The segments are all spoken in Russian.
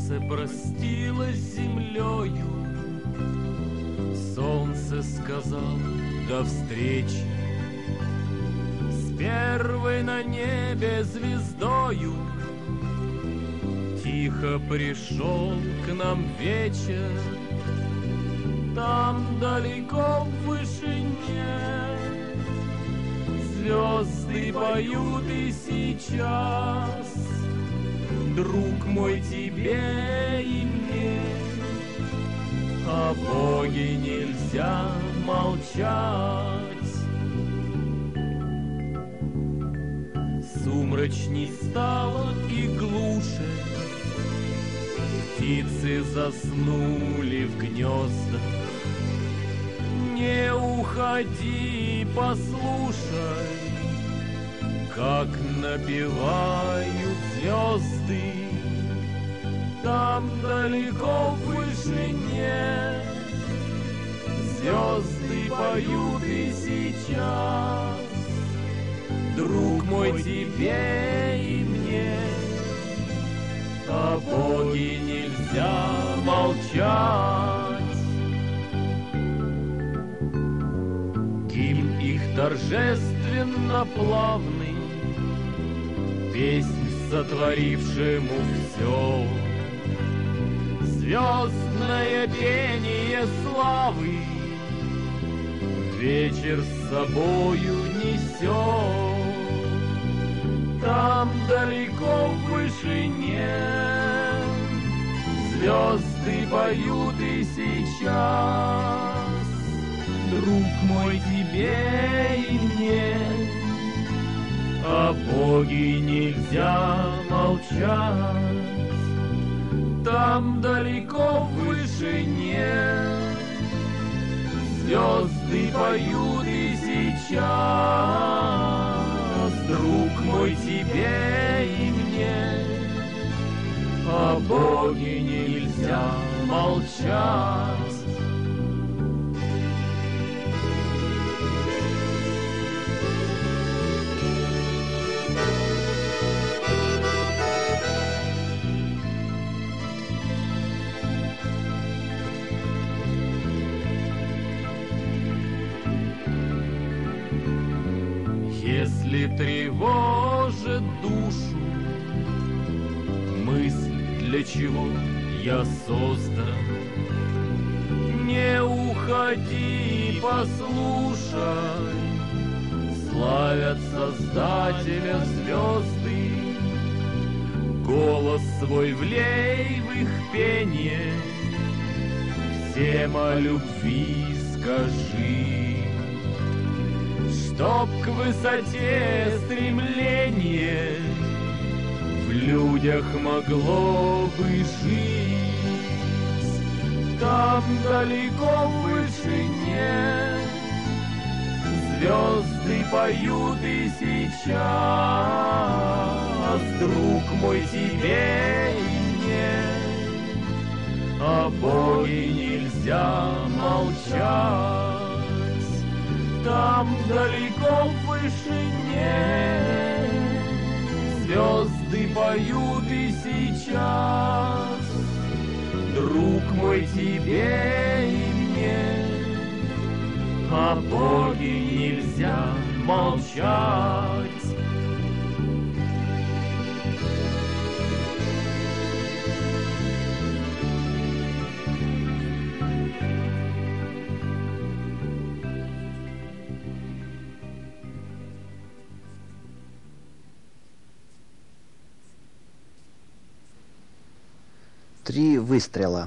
Сердце простилось с землею, солнце сказал до встречи. С первой на небе звездою тихо пришел к нам вечер. Там далеко в вышине звезды поют и сейчас, друг мой, тебе и мне о Боге нельзя молчать. Сумрачней стало и глуше, птицы заснули в гнездах. Не уходи, послушай, как напевают звезды. Там далеко в вышине звезды поют и сейчас, друг мой, тебе и мне о Боге нельзя молчать. Гимн их торжественно плавный, песнь сотворившему все, звездное пение славы вечер с собою несет. Там далеко в вышине звезды поют и сейчас, друг мой, тебе и мне о Боге нельзя молчать. Там далеко в вышине звезды поют и сейчас, друг мой, тебе и мне о Боге нельзя молчать. Если тревожит душу мысль, для чего я создан, не уходи, послушай, славят Создателя звезды. Голос свой влей в их пение, всем о любви скажи. Чтоб к высоте стремление в людях могло бы жить. Там далеко в вышине звезды поют и сейчас, друг мой, тебе и мне о Боге нельзя молчать. Там далеко в вышине звезды поют и сейчас, друг мой, тебе и мне о Боге нельзя молчать. Три выстрела.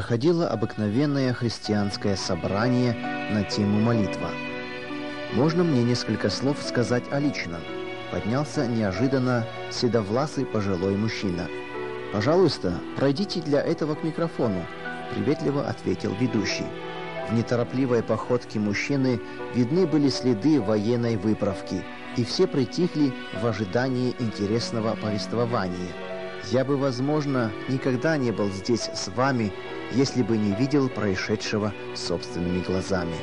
проходило обыкновенное христианское собрание на тему молитва. Можно мне несколько слов сказать о личном? Поднялся неожиданно седовласый пожилой мужчина. «Пожалуйста, пройдите для этого к микрофону», — приветливо ответил ведущий. В неторопливой походке мужчины видны были следы военной выправки, и все притихли в ожидании интересного повествования. Я бы, возможно, никогда не был здесь с вами, если бы не видел происшедшего собственными глазами.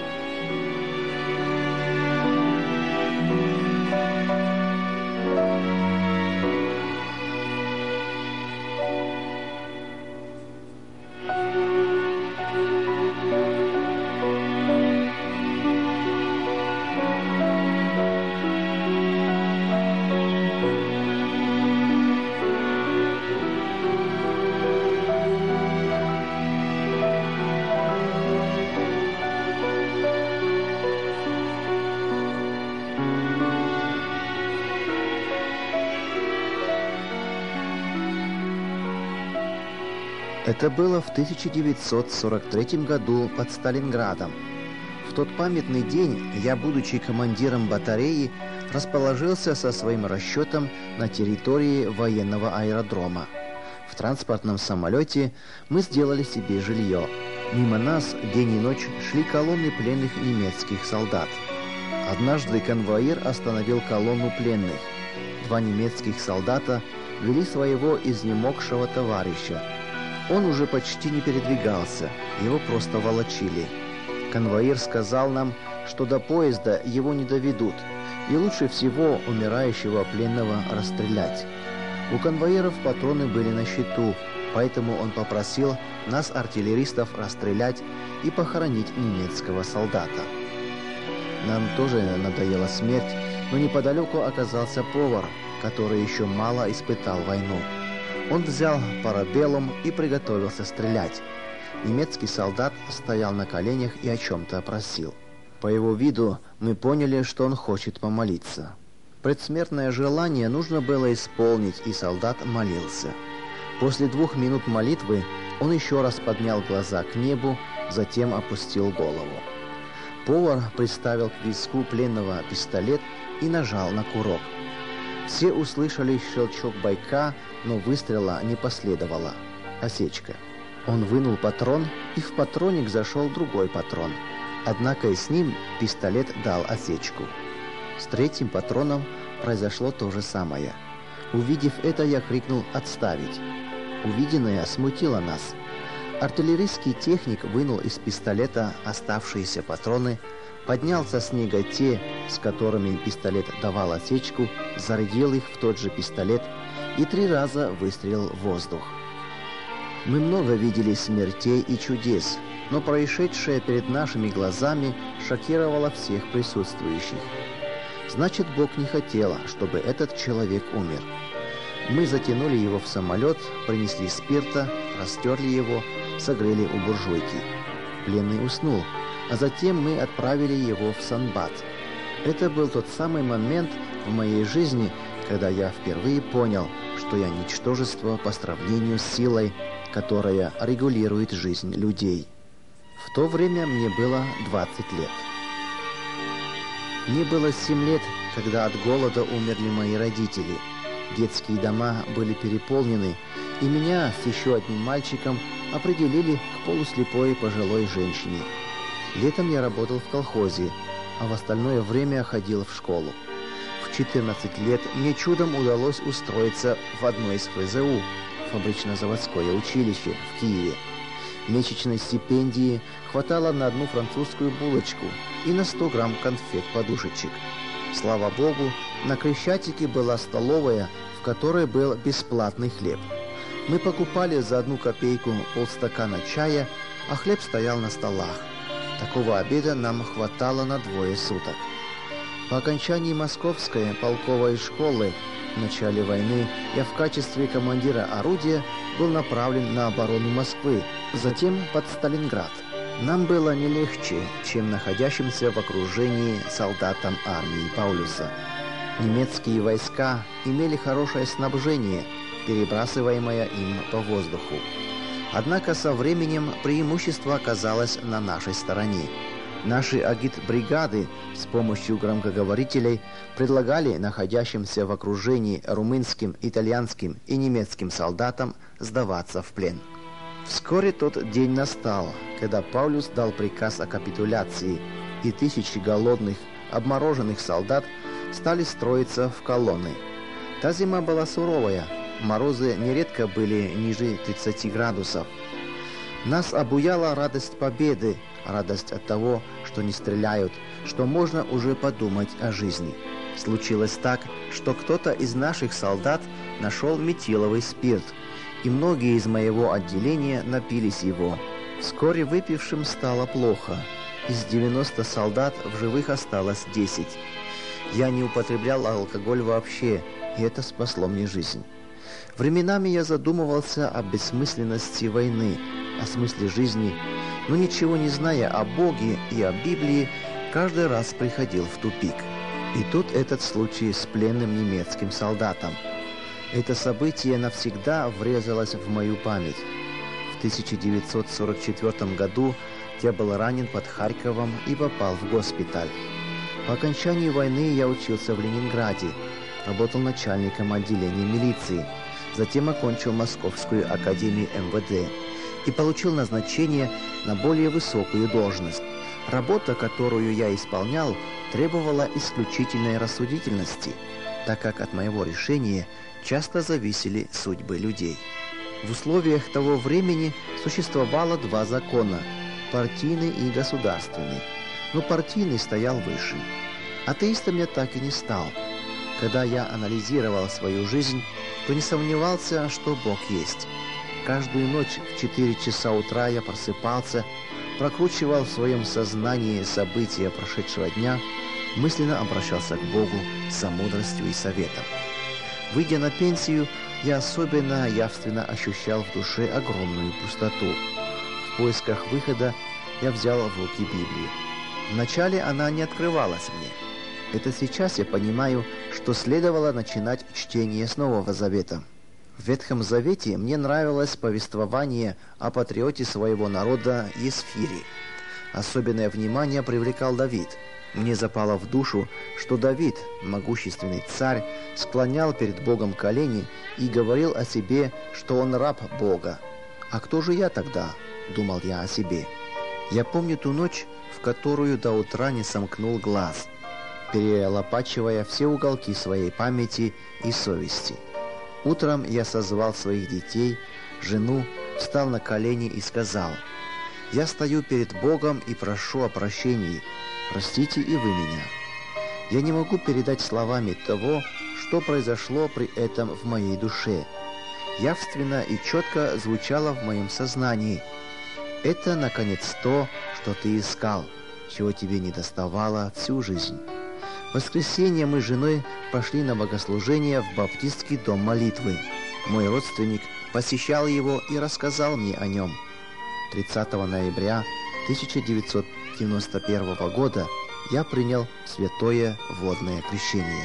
Это было в 1943 году под Сталинградом. В тот памятный день я, будучи командиром батареи, расположился со своим расчетом на территории военного аэродрома. В транспортном самолете мы сделали себе жилье. Мимо нас день и ночь шли колонны пленных немецких солдат. Однажды конвоир остановил колонну пленных. Два немецких солдата вели своего изнемогшего товарища. Он уже почти не передвигался, его просто волочили. Конвоир сказал нам, что до поезда его не доведут, и лучше всего умирающего пленного расстрелять. У конвоиров патроны были на счету, поэтому он попросил нас, артиллеристов, расстрелять и похоронить немецкого солдата. Нам тоже надоела смерть, но неподалеку оказался повар, который еще мало испытал войну. Он взял парабеллум и приготовился стрелять. Немецкий солдат стоял на коленях и о чем-то просил. По его виду мы поняли, что он хочет помолиться. Предсмертное желание нужно было исполнить, и солдат молился. После 2 минут молитвы он еще раз поднял глаза к небу, затем опустил голову. Повар приставил к виску пленного пистолет и нажал на курок. Все услышали щелчок байка, но выстрела не последовало. Осечка. Он вынул патрон, и в патронник зашел другой патрон. Однако и с ним пистолет дал осечку. С третьим патроном произошло то же самое. Увидев это, я крикнул «Отставить!». Увиденное смутило нас. Артиллерийский техник вынул из пистолета оставшиеся патроны, поднял со снега те, с которыми пистолет давал осечку, зарядил их в тот же пистолет и 3 раза выстрелил в воздух. Мы много видели смертей и чудес, но происшедшее перед нашими глазами шокировало всех присутствующих. Значит, Бог не хотел, чтобы этот человек умер. Мы затянули его в самолет, принесли спирта, растерли его, согрели у буржуйки. Пленный уснул, а затем мы отправили его в санбат. Это был тот самый момент в моей жизни, когда я впервые понял, что я ничтожество по сравнению с силой, которая регулирует жизнь людей. В то время мне было 20 лет. Мне было 7 лет, когда от голода умерли мои родители. Детские дома были переполнены, и меня с еще одним мальчиком определили к полуслепой пожилой женщине. Летом я работал в колхозе, а в остальное время ходил в школу. В 14 лет мне чудом удалось устроиться в одно из ФЗУ, фабрично-заводское училище в Киеве. Месячной стипендии хватало на одну французскую булочку и на 100 грамм конфет-подушечек. Слава Богу, на Крещатике была столовая, в которой был бесплатный хлеб. Мы покупали за 1 копейку полстакана чая, а хлеб стоял на столах. Такого обеда нам хватало на 2 суток. По окончании Московской полковой школы в начале войны я в качестве командира орудия был направлен на оборону Москвы, затем под Сталинград. Нам было не легче, чем находящимся в окружении солдатам армии Паулюса. Немецкие войска имели хорошее снабжение, перебрасываемое им по воздуху. Однако со временем преимущество оказалось на нашей стороне. Наши агитбригады с помощью громкоговорителей предлагали находящимся в окружении румынским, итальянским и немецким солдатам сдаваться в плен. Вскоре тот день настал, когда Паулюс дал приказ о капитуляции, и тысячи голодных, обмороженных солдат стали строиться в колонны. Та зима была суровая, морозы нередко были ниже 30 градусов. Нас обуяла радость победы, радость от того, что не стреляют, что можно уже подумать о жизни. Случилось так, что кто-то из наших солдат нашел метиловый спирт, и многие из моего отделения напились его. Вскоре выпившим стало плохо. Из 90 солдат в живых осталось 10. Я не употреблял алкоголь вообще, и это спасло мне жизнь. Временами я задумывался о бессмысленности войны, о смысле жизни, но ничего не зная о Боге и о Библии, каждый раз приходил в тупик. И тут этот случай с пленным немецким солдатом. Это событие навсегда врезалось в мою память. В 1944 году я был ранен под Харьковом и попал в госпиталь. По окончании войны я учился в Ленинграде, работал начальником отделения милиции, затем окончил Московскую академию МВД и получил назначение на более высокую должность. Работа, которую я исполнял, требовала исключительной рассудительности, так как от моего решения часто зависели судьбы людей. В условиях того времени существовало два закона – партийный и государственный, но партийный стоял выше. Атеистом я так и не стал. Когда я анализировал свою жизнь, то не сомневался, что Бог есть. Каждую ночь в 4 часа утра я просыпался, прокручивал в своем сознании события прошедшего дня, мысленно обращался к Богу за мудростью и советом. Выйдя на пенсию, я особенно явственно ощущал в душе огромную пустоту. В поисках выхода я взял в руки Библию. Вначале она не открывалась мне. Это сейчас я понимаю, что следовало начинать чтение с Нового Завета. В Ветхом Завете мне нравилось повествование о патриоте своего народа Есфире. Особенное внимание привлекал Давид. Мне запало в душу, что Давид, могущественный царь, склонял перед Богом колени и говорил о себе, что он раб Бога. «А кто же я тогда?» – думал я о себе. Я помню ту ночь, в которую до утра не сомкнул глаз, перелопачивая все уголки своей памяти и совести. Утром я созвал своих детей, жену, встал на колени и сказал: «Я стою перед Богом и прошу о прощении. Простите и вы меня». Я не могу передать словами того, что произошло при этом в моей душе. Явственно и четко звучало в моем сознании: «Это, наконец, то, что ты искал, чего тебе не доставало всю жизнь». В воскресенье мы с женой пошли на богослужение в баптистский дом молитвы. Мой родственник посещал его и рассказал мне о нем. 30 ноября 1991 года я принял святое водное крещение.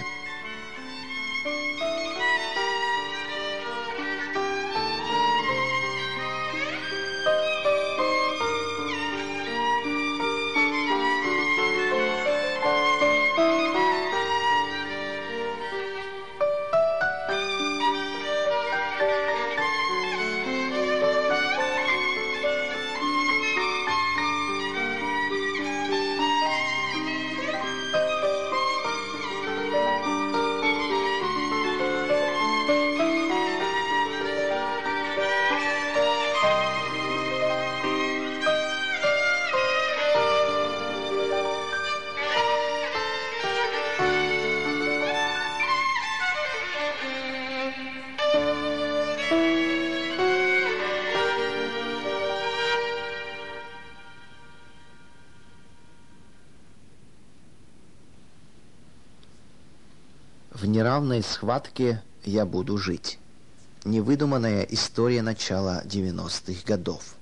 В неравной схватке я буду жить. Невыдуманная история начала 90-х годов.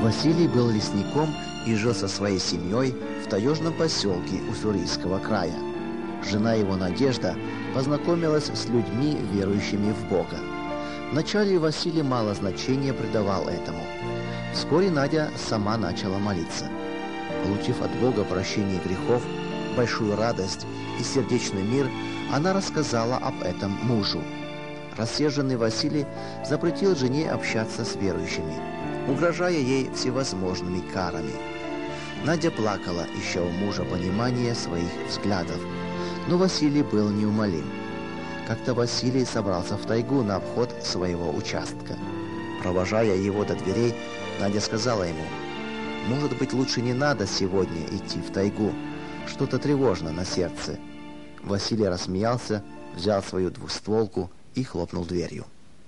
Василий был лесником и жил со своей семьей в таежном поселке Уссурийского края. Жена его, Надежда, познакомилась с людьми, верующими в Бога. Вначале Василий мало значения придавал этому. Вскоре Надя сама начала молиться. Получив от Бога прощение грехов, большую радость и сердечный мир, она рассказала об этом мужу. Рассерженный Василий запретил жене общаться с верующими, угрожая ей всевозможными карами. Надя плакала, ища у мужа понимания своих взглядов, но Василий был неумолим. Как-то Василий собрался в тайгу на обход своего участка. Провожая его до дверей, Надя сказала ему: «Может быть, лучше не надо сегодня идти в тайгу, что-то тревожно на сердце». Василий рассмеялся, взял свою двустволку и хлопнул дверью.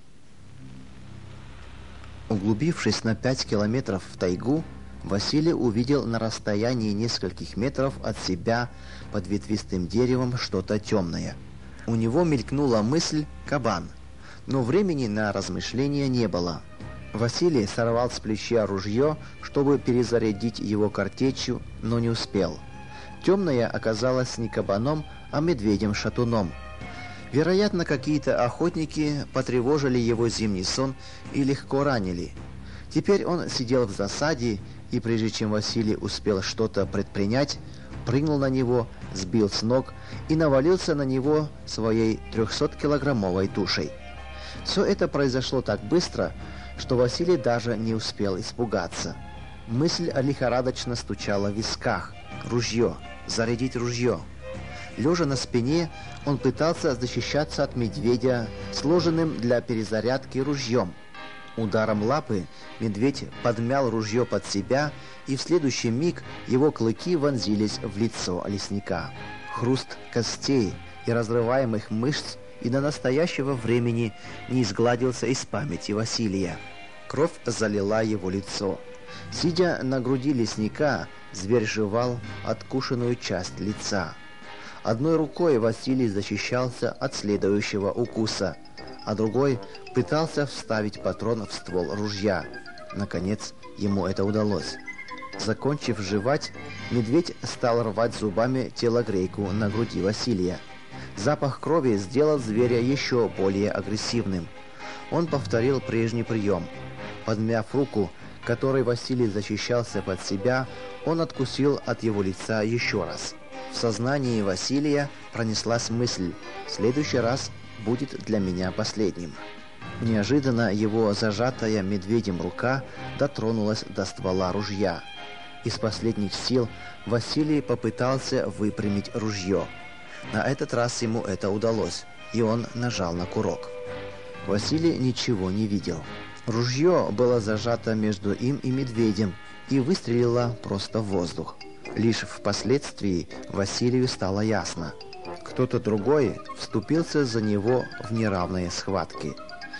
Углубившись на 5 километров в тайгу, Василий увидел на расстоянии нескольких метров от себя под ветвистым деревом что-то темное. У него мелькнула мысль «кабан», но времени на размышления не было. Василий сорвал с плеча ружье, чтобы перезарядить его картечью, но не успел. Темное оказалось не кабаном, а медведем-шатуном. Вероятно, какие-то охотники потревожили его зимний сон и легко ранили. Теперь он сидел в засаде, и прежде чем Василий успел что-то предпринять, прыгнул на него, сбил с ног и навалился на него своей 300-килограммовой тушей. Все это произошло так быстро, что Василий даже не успел испугаться. Мысль лихорадочно стучала в висках. Ружье, зарядить ружье. Лежа на спине, он пытался защищаться от медведя сложенным для перезарядки ружьем. Ударом лапы медведь подмял ружье под себя, и в следующий миг его клыки вонзились в лицо лесника. Хруст костей и разрываемых мышц и до настоящего времени не изгладился из памяти Василия. Кровь залила его лицо. Сидя на груди лесника, зверь жевал откушенную часть лица. Одной рукой Василий защищался от следующего укуса, а другой пытался вставить патрон в ствол ружья. Наконец, ему это удалось. Закончив жевать, медведь стал рвать зубами телогрейку на груди Василия. Запах крови сделал зверя еще более агрессивным. Он повторил прежний прием. Подмяв руку, которой Василий защищался под себя, он откусил от его лица еще раз. В сознании Василия пронеслась мысль: «В следующий раз будет для меня последним». Неожиданно его зажатая медведем рука дотронулась до ствола ружья. Из последних сил Василий попытался выпрямить ружье. На этот раз ему это удалось, и он нажал на курок. Василий ничего не видел. Ружье было зажато между им и медведем и выстрелило просто в воздух. Лишь впоследствии Василию стало ясно: кто-то другой вступился за него в неравные схватки.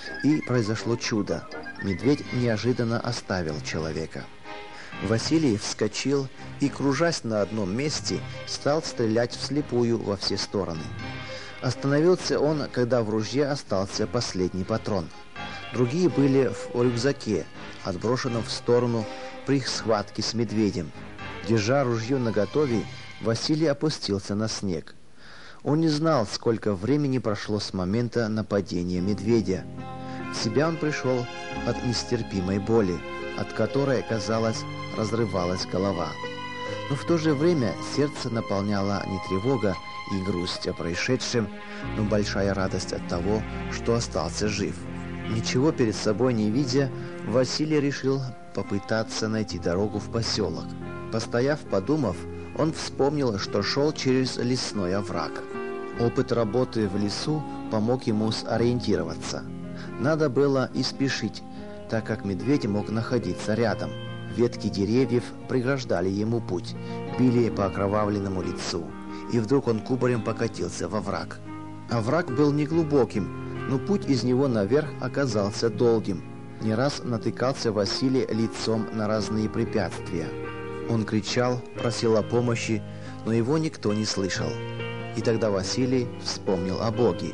И произошло чудо. Медведь неожиданно оставил человека. Василий вскочил и, кружась на одном месте, стал стрелять вслепую во все стороны. Остановился он, когда в ружье остался последний патрон. Другие были в рюкзаке, отброшенном в сторону при схватке с медведем. Держа ружье наготове, Василий опустился на снег. Он не знал, сколько времени прошло с момента нападения медведя. В себя он пришел от нестерпимой боли, от которой, казалось, разрывалась голова. Но в то же время сердце наполняло не тревога и грусть о происшедшем, но большая радость от того, что остался жив. Ничего перед собой не видя, Василий решил попытаться найти дорогу в поселок. Постояв, подумав, он вспомнил, что шел через лесной овраг. Опыт работы в лесу помог ему сориентироваться. Надо было и спешить, так как медведь мог находиться рядом. Ветки деревьев преграждали ему путь, били по окровавленному лицу, и вдруг он кубарем покатился во враг. Овраг был неглубоким, но путь из него наверх оказался долгим. Не раз натыкался Василий лицом на разные препятствия. Он кричал, просил о помощи, но его никто не слышал. И тогда Василий вспомнил о Боге.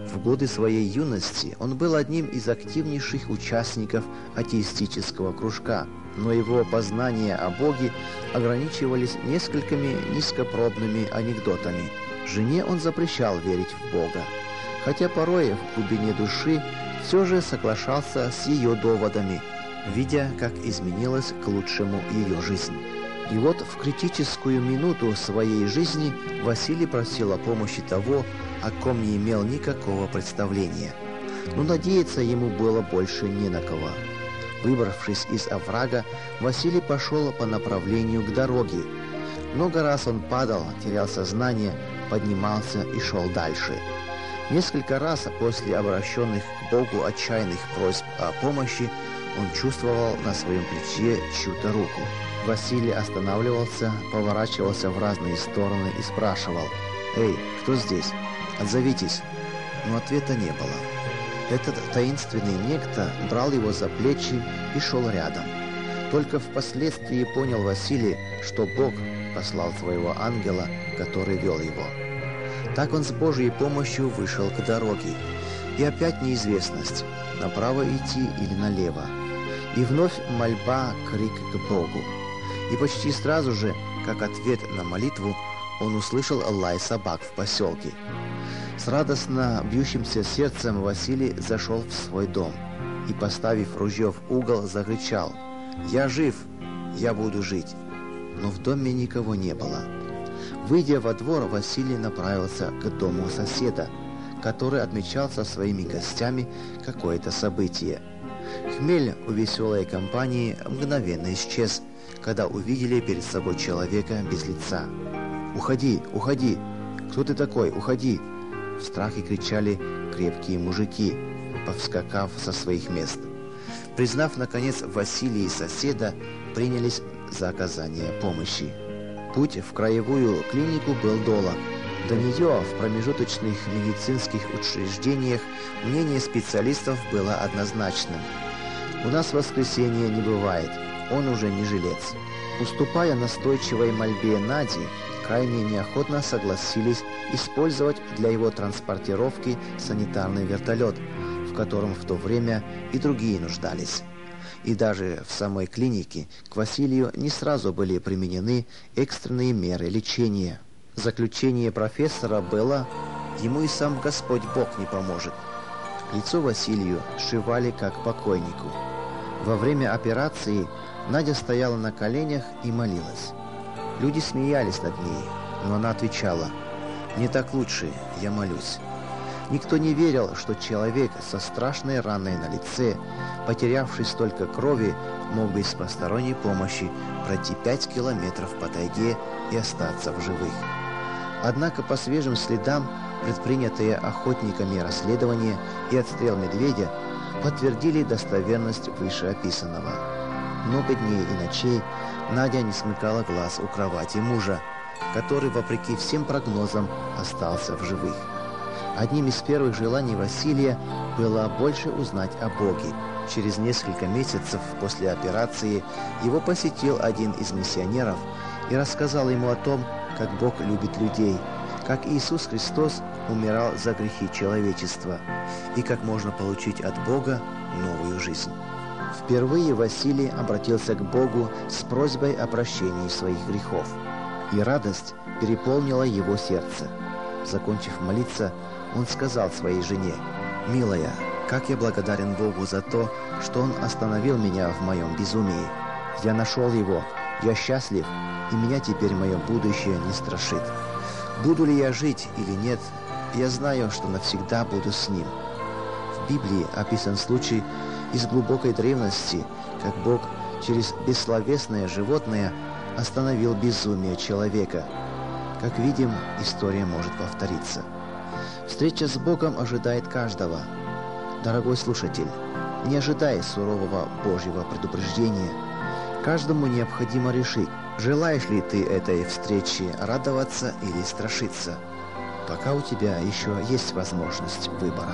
В годы своей юности он был одним из активнейших участников атеистического кружка, но его познания о Боге ограничивались несколькими низкопробными анекдотами. Жене он запрещал верить в Бога, хотя порой в глубине души все же соглашался с ее доводами, видя, как изменилась к лучшему ее жизнь. И вот в критическую минуту своей жизни Василий просил о помощи того, о ком не имел никакого представления. Но надеяться ему было больше не на кого. Выбравшись из оврага, Василий пошел по направлению к дороге. Много раз он падал, терял сознание, поднимался и шел дальше. Несколько раз после обращенных к Богу отчаянных просьб о помощи он чувствовал на своем плече чью-то руку. Василий останавливался, поворачивался в разные стороны и спрашивал: «Эй, кто здесь? Отзовитесь!» Но ответа не было. Этот таинственный некто брал его за плечи и шел рядом. Только впоследствии понял Василий, что Бог послал своего ангела, который вел его. Так он с Божьей помощью вышел к дороге. И опять неизвестность, направо идти или налево. И вновь мольба, крик к Богу. И почти сразу же, как ответ на молитву, он услышал лай собак в поселке. С радостно бьющимся сердцем Василий зашел в свой дом и, поставив ружье в угол, закричал: «Я жив! Я буду жить!» Но в доме никого не было. Выйдя во двор, Василий направился к дому соседа, который отмечал со своими гостями какое-то событие. Хмель у веселой компании мгновенно исчез, когда увидели перед собой человека без лица. «Уходи! Уходи! Кто ты такой? Уходи!» В страхе кричали крепкие мужики, повскакав со своих мест. Признав, наконец, Василия и соседа, принялись за оказание помощи. Путь в краевую клинику был долг. До нее в промежуточных медицинских учреждениях мнение специалистов было однозначным. «У нас воскресенья не бывает, он уже не жилец». Уступая настойчивой мольбе Нади, крайне неохотно согласились использовать для его транспортировки санитарный вертолет, в котором в то время и другие нуждались. И даже в самой клинике к Василию не сразу были применены экстренные меры лечения. Заключение профессора было: ему и сам Господь Бог не поможет. Лицо Василию сшивали как покойнику. Во время операции Надя стояла на коленях и молилась. Люди смеялись над ней, но она отвечала: «Мне так лучше, я молюсь». Никто не верил, что человек со страшной раной на лице, потерявший столько крови, мог без посторонней помощи пройти 5 километров по тайге и остаться в живых. Однако по свежим следам предпринятые охотниками расследования и отстрел медведя подтвердили достоверность вышеописанного. Много дней и ночей Надя не смыкала глаз у кровати мужа, который, вопреки всем прогнозам, остался в живых. Одним из первых желаний Василия было больше узнать о Боге. Через несколько месяцев после операции его посетил один из миссионеров и рассказал ему о том, как Бог любит людей, как Иисус Христос умирал за грехи человечества и как можно получить от Бога новую жизнь. Впервые Василий обратился к Богу с просьбой о прощении своих грехов, и радость переполнила его сердце. Закончив молиться, он сказал своей жене: «Милая, как я благодарен Богу за то, что Он остановил меня в моем безумии. Я нашел Его, я счастлив, и меня теперь мое будущее не страшит. Буду ли я жить или нет, я знаю, что навсегда буду с Ним». В Библии описан случай из глубокой древности, как Бог через бессловесное животное остановил безумие человека. Как видим, история может повториться. Встреча с Богом ожидает каждого. Дорогой слушатель, не ожидай сурового Божьего предупреждения. Каждому необходимо решить, желаешь ли ты этой встречи радоваться или страшиться, пока у тебя еще есть возможность выбора.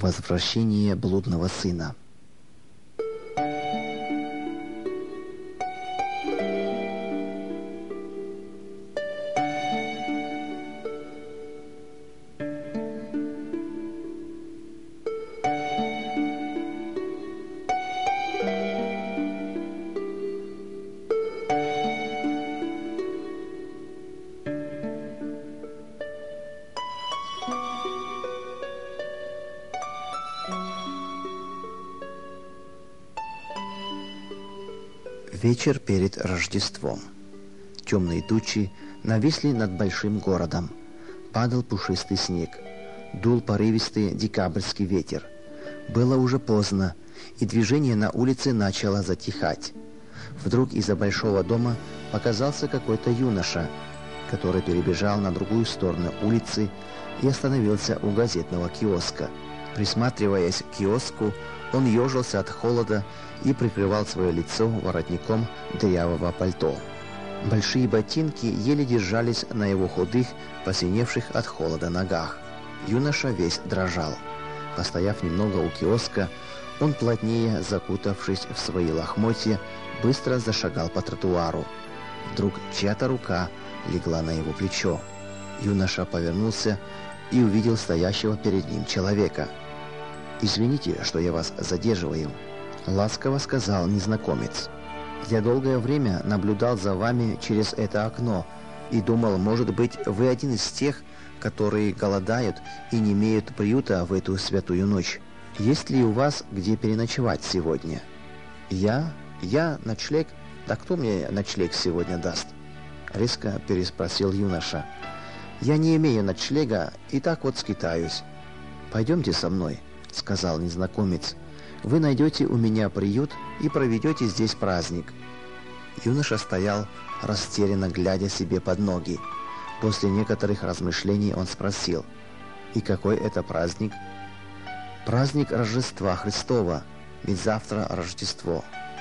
Возвращение блудного сына. Вечер перед Рождеством. Темные тучи нависли над большим городом. Падал пушистый снег. Дул порывистый декабрьский ветер. Было уже поздно, и движение на улице начало затихать. Вдруг из-за большого дома показался какой-то юноша, который перебежал на другую сторону улицы и остановился у газетного киоска. Присматриваясь к киоску, он ежился от холода и прикрывал свое лицо воротником дырявого пальто. Большие ботинки еле держались на его худых, посиневших от холода ногах. Юноша весь дрожал. Постояв немного у киоска, он, плотнее закутавшись в свои лохмотья, быстро зашагал по тротуару. Вдруг чья-то рука легла на его плечо. Юноша повернулся и увидел стоящего перед ним человека. «Извините, что я вас задерживаю», — ласково сказал незнакомец. «Я долгое время наблюдал за вами через это окно и думал, может быть, вы один из тех, которые голодают и не имеют приюта в эту святую ночь. Есть ли у вас где переночевать сегодня?» «Я? Ночлег? Да кто мне ночлег сегодня даст?» — резко переспросил юноша. «Я не имею ночлега и так вот скитаюсь». «Пойдемте со мной», — сказал незнакомец. «Вы найдете у меня приют и проведете здесь праздник». Юноша стоял, растерянно глядя себе под ноги. После некоторых размышлений он спросил: «И какой это праздник?» «Праздник Рождества Христова, ведь завтра Рождество».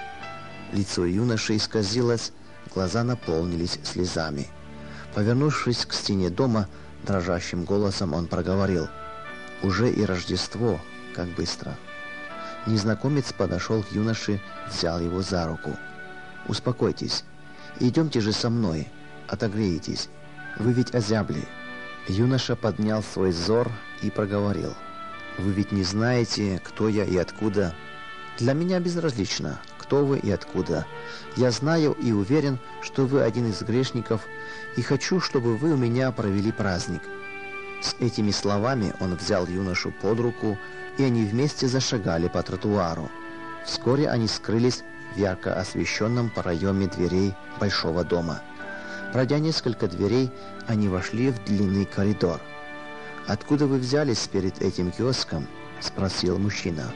Лицо юноши исказилось, глаза наполнились слезами. Повернувшись к стене дома, дрожащим голосом он проговорил: «Уже и Рождество, как быстро». Незнакомец подошел к юноше, взял его за руку. «Успокойтесь, идемте же со мной, отогреетесь, вы ведь озябли». Юноша поднял свой взор и проговорил: «Вы ведь не знаете, кто я и откуда?» «Для меня безразлично, кто вы и откуда. Я знаю и уверен, что вы один из грешников, и хочу, чтобы вы у меня провели праздник». С этими словами он взял юношу под руку, и они вместе зашагали по тротуару. Вскоре они скрылись в ярко освещенном проеме дверей большого дома. Пройдя несколько дверей, они вошли в длинный коридор. «Откуда вы взялись перед этим киоском?» — спросил мужчина.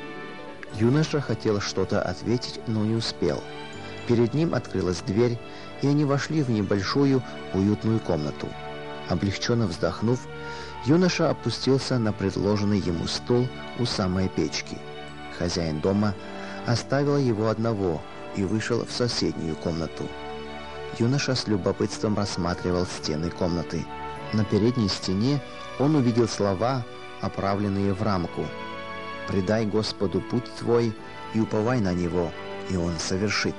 Юноша хотел что-то ответить, но не успел. Перед ним открылась дверь, и они вошли в небольшую уютную комнату. Облегченно вздохнув, юноша опустился на предложенный ему стул у самой печки. Хозяин дома оставил его одного и вышел в соседнюю комнату. Юноша с любопытством рассматривал стены комнаты. На передней стене он увидел слова, оправленные в рамку: «Предай Господу путь твой и уповай на Него, и Он совершит».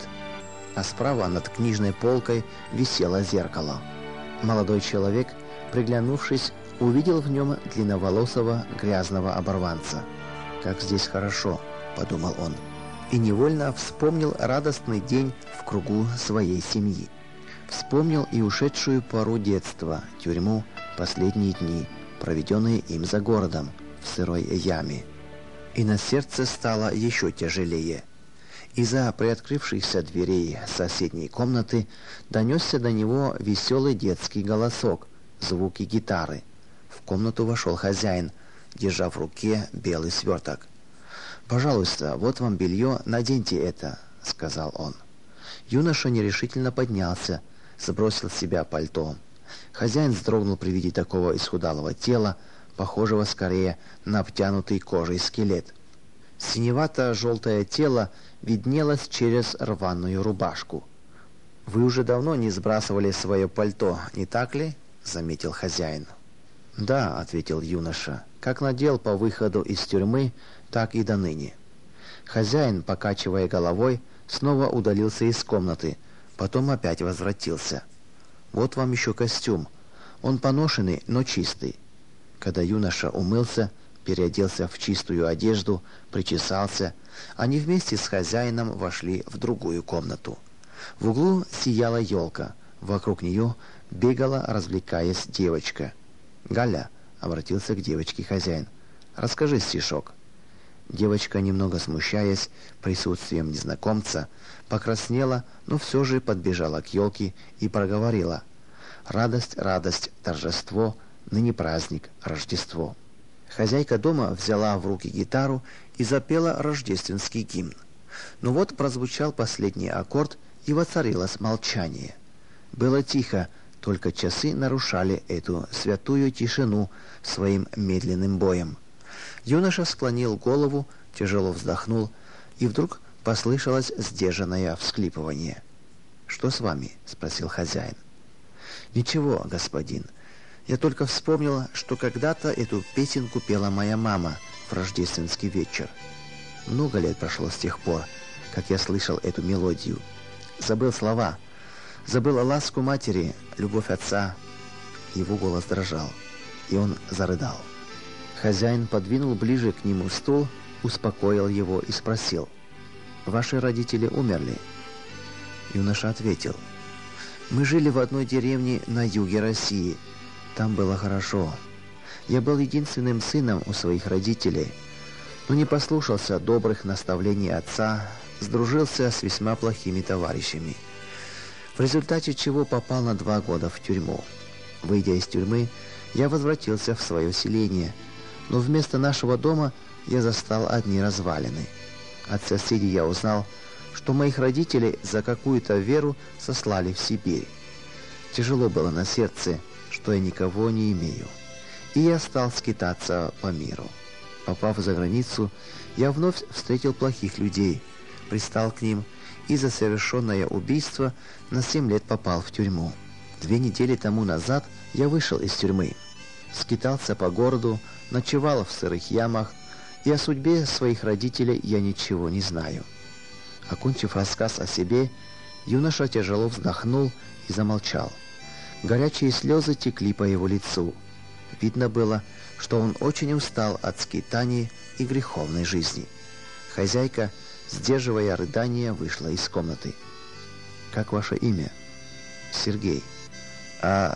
А справа над книжной полкой висело зеркало. Молодой человек, приглянувшись, увидел в нем длинноволосого грязного оборванца. «Как здесь хорошо», — подумал он, и невольно вспомнил радостный день в кругу своей семьи. Вспомнил и ушедшую пору детства, тюрьму, последние дни, проведенные им за городом, в сырой яме. И на сердце стало еще тяжелее. Из-за приоткрывшихся дверей соседней комнаты донесся до него веселый детский голосок, звуки гитары. В комнату вошел хозяин, держа в руке белый сверток. «Пожалуйста, вот вам белье, наденьте это», — сказал он. Юноша нерешительно поднялся, сбросил с себя пальто. Хозяин вздрогнул при виде такого исхудалого тела, похожего скорее на обтянутый кожей скелет. Синевато-желтое тело виднелось через рваную рубашку. «Вы уже давно не сбрасывали свое пальто, не так ли?» — заметил хозяин. «Да», — ответил юноша, — «как надел по выходу из тюрьмы, так и до ныне». Хозяин, покачивая головой, снова удалился из комнаты, потом опять возвратился. «Вот вам еще костюм. Он поношенный, но чистый». Когда юноша умылся, переоделся в чистую одежду, причесался, они вместе с хозяином вошли в другую комнату. В углу сияла елка, вокруг нее бегала, развлекаясь, девочка. «Галя», — обратился к девочке хозяин, — «расскажи стишок». Девочка, немного смущаясь присутствием незнакомца, покраснела, но все же подбежала к елке и проговорила: «Радость, радость, торжество, ныне праздник, Рождество». Хозяйка дома взяла в руки гитару и запела рождественский гимн. Но вот прозвучал последний аккорд, и воцарилось молчание. Было тихо, только часы нарушали эту святую тишину своим медленным боем. Юноша склонил голову, тяжело вздохнул, и вдруг послышалось сдержанное всхлипывание. «Что с вами?» — спросил хозяин. «Ничего, господин. Я только вспомнил, что когда-то эту песенку пела моя мама в рождественский вечер. Много лет прошло с тех пор, как я слышал эту мелодию. Забыл слова, забыл ласку матери, любовь отца». Его голос дрожал, и он зарыдал. Хозяин подвинул ближе к нему стул, успокоил его и спросил: «Ваши родители умерли?» Юноша ответил: «Мы жили в одной деревне на юге России. Там было хорошо. Я был единственным сыном у своих родителей, но не послушался добрых наставлений отца, сдружился с весьма плохими товарищами, в результате чего попал на 2 года в тюрьму. Выйдя из тюрьмы, я возвратился в свое селение, но вместо нашего дома я застал одни развалины. От соседей я узнал, что моих родителей за какую-то веру сослали в Сибирь. Тяжело было на сердце, что я никого не имею, и я стал скитаться по миру. Попав за границу, я вновь встретил плохих людей, пристал к ним и за совершенное убийство на 7 лет попал в тюрьму. 2 недели тому назад я вышел из тюрьмы, скитался по городу, ночевал в сырых ямах, и о судьбе своих родителей я ничего не знаю». Окончив рассказ о себе, юноша тяжело вздохнул и замолчал. Горячие слезы текли по его лицу. Видно было, что он очень устал от скитаний и греховной жизни. Хозяйка, сдерживая рыдания, вышла из комнаты. «Как ваше имя?» «Сергей». А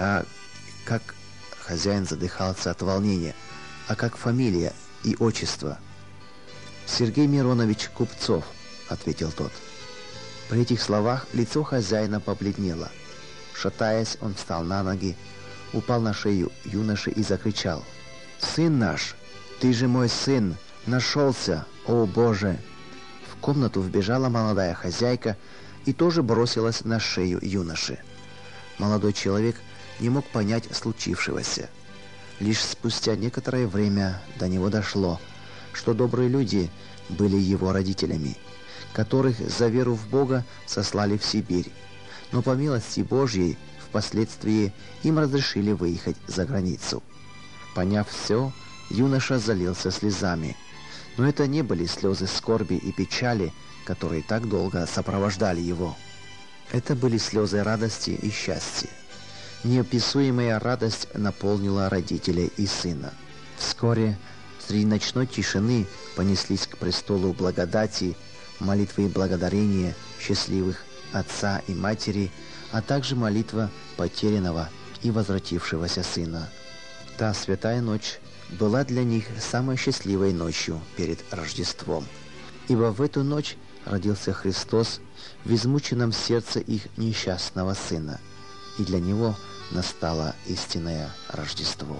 как...» Хозяин задыхался от волнения. «А как фамилия и отчество?» «Сергей Миронович Купцов», — ответил тот. При этих словах лицо хозяина побледнело. Шатаясь, он встал на ноги, упал на шею юноши и закричал: «Сын наш! Ты же мой сын! Нашелся! О, Боже!» В комнату вбежала молодая хозяйка и тоже бросилась на шею юноши. Молодой человек не мог понять случившегося. Лишь спустя некоторое время до него дошло, что добрые люди были его родителями, которых за веру в Бога сослали в Сибирь, но по милости Божьей впоследствии им разрешили выехать за границу. Поняв все, юноша залился слезами, но это не были слезы скорби и печали, которые так долго сопровождали его. Это были слезы радости и счастья. Неописуемая радость наполнила родителей и сына. Вскоре среди ночной тишины понеслись к престолу благодати молитвы и благодарения счастливых отца и матери, а также молитва потерянного и возвратившегося сына. Та святая ночь была для них самой счастливой ночью перед Рождеством, ибо в эту ночь родился Христос в измученном сердце их несчастного сына, и для него настало истинное Рождество.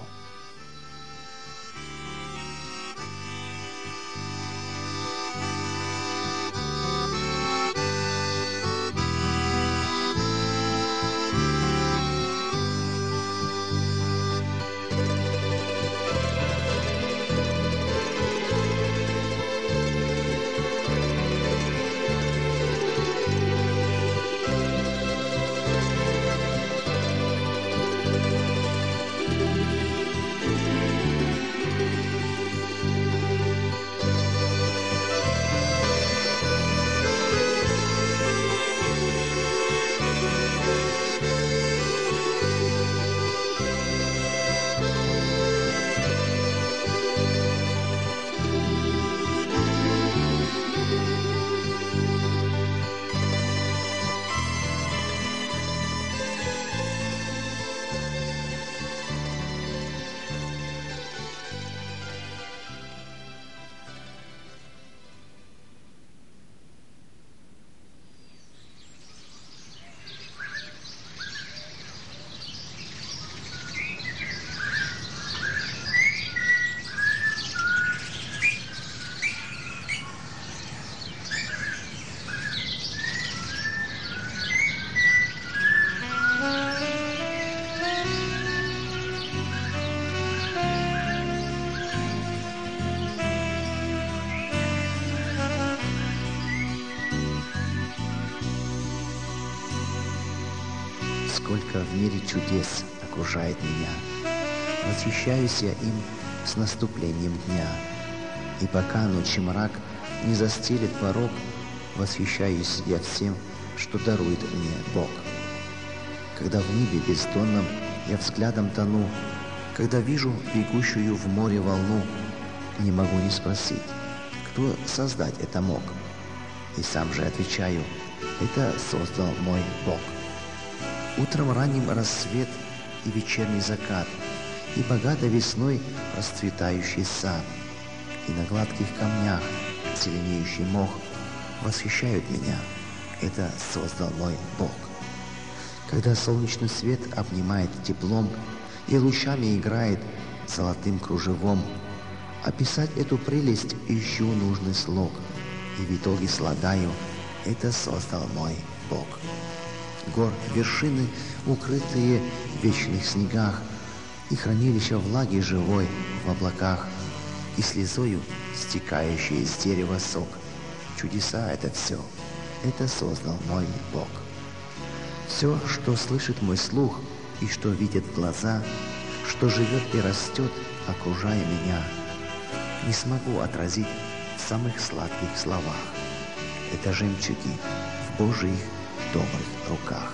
сколько в мире чудес окружает меня. Восхищаюсь я им с наступлением дня. И пока ночи мрак не застелит порог, восхищаюсь я всем, что дарует мне Бог. Когда в небе бездонном я взглядом тону, когда вижу бегущую в море волну, не могу не спросить, кто создать это мог. И сам же отвечаю, это создал мой Бог. Утром ранним рассвет и вечерний закат, и богато весной расцветающий сад, и на гладких камнях зеленеющий мох восхищают меня. Это создал мой Бог. Когда солнечный свет обнимает теплом и лучами играет золотым кружевом, описать эту прелесть ищу нужный слог, и в итоге слагаю: это создал мой Бог. Гор вершины, укрытые в вечных снегах, и хранилища влаги живой в облаках, и слезою стекающий с дерева сок. Чудеса это все, это создал мой Бог. Все, что слышит мой слух и что видят глаза, что живет и растет, окружая меня, не смогу отразить в самых сладких словах. Это жемчуги в Божьих добрых руках.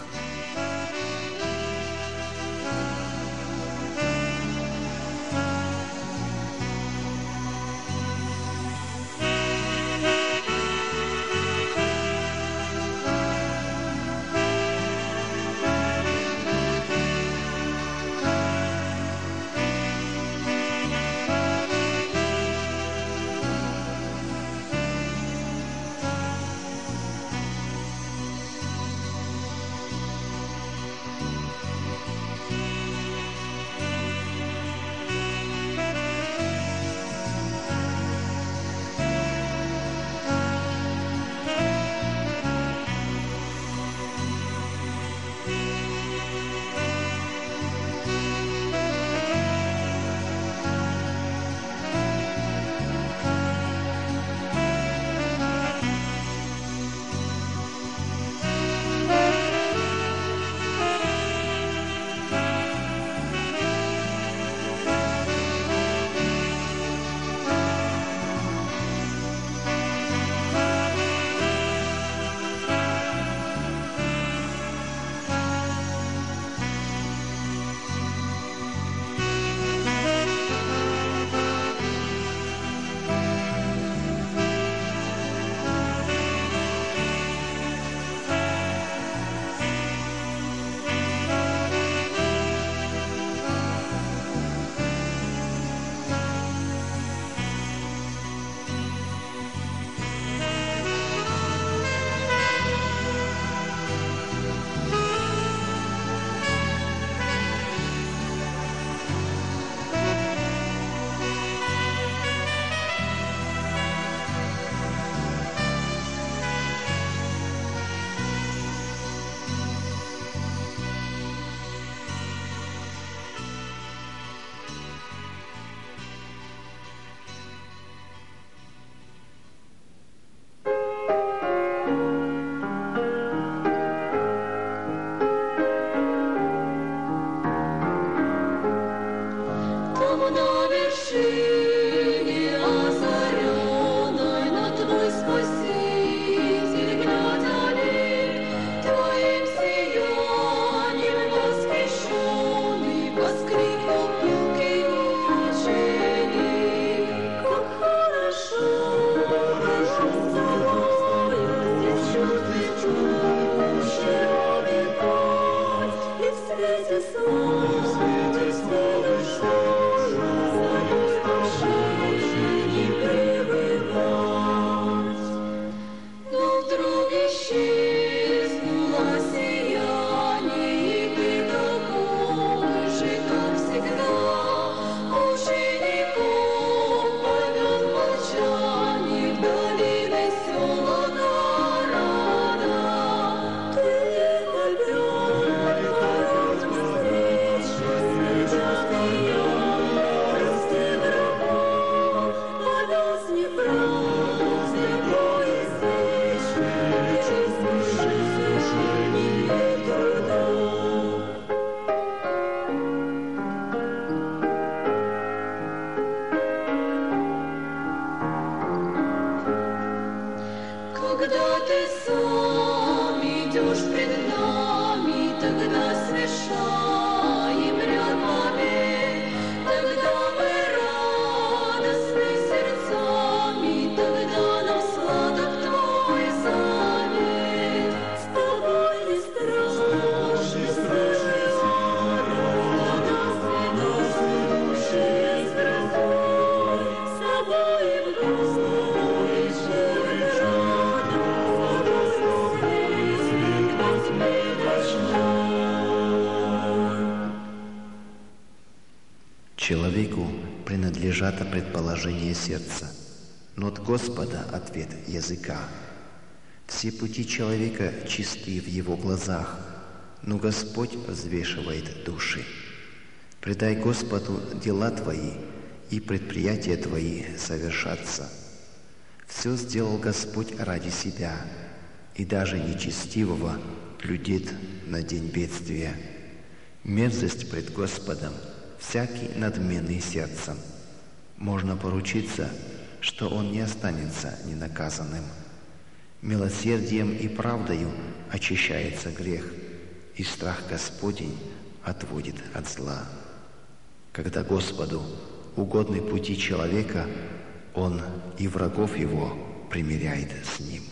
Человеку принадлежат предположения сердца, но от Господа ответ языка. Все пути человека чисты в его глазах, но Господь взвешивает души. Предай Господу дела твои, и предприятия твои совершатся. Все сделал Господь ради себя, и даже нечестивого блюдет на день бедствия. Мерзость пред Господом всякий надменный сердцем. Можно поручиться, что он не останется ненаказанным. Милосердием и правдою очищается грех, и страх Господень отводит от зла. Когда Господу угодны пути человека, Он и врагов его примиряет с ним.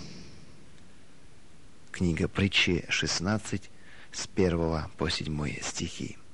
Книга Притчи 16, с 1 по 7 стихи.